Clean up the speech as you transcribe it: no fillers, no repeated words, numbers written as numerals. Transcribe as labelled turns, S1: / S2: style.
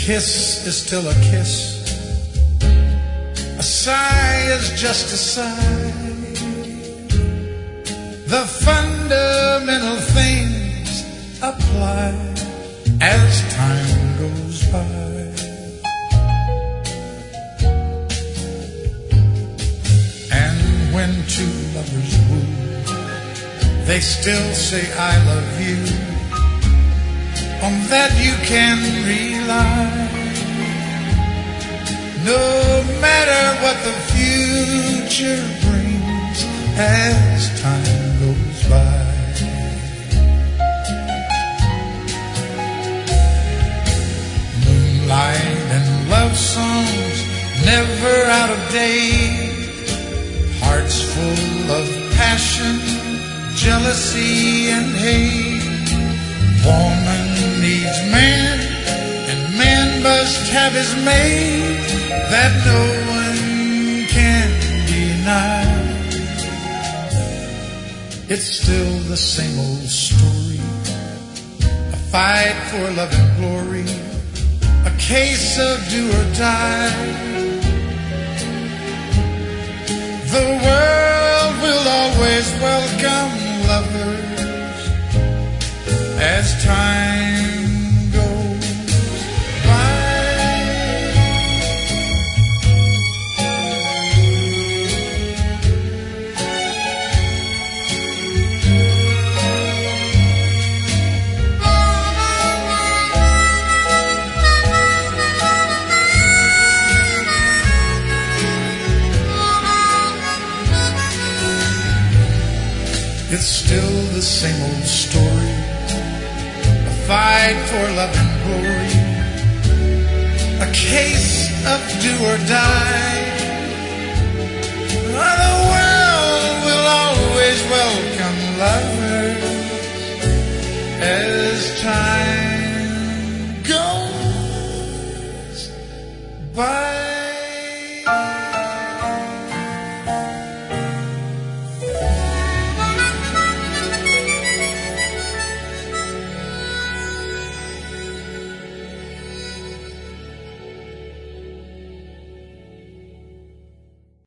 S1: kiss is still a kiss. A sigh is just a sigh. The fundamental things apply as time goes by. And when two lovers woo, they still say I love you. On that you can rely. No matter what the future brings as time goes by. Moonlight and love songs never out of date. Hearts full of passion, jealousy and hate. Woman needs man, and man must have his mate. That no one can deny. It's still the same old story. A fight for love and glory. A case of do or die. The world will always welcome lovers as time goes by. It's still the same old story. A fight for love and glory. A case of do or die. The world will always welcome lovers as time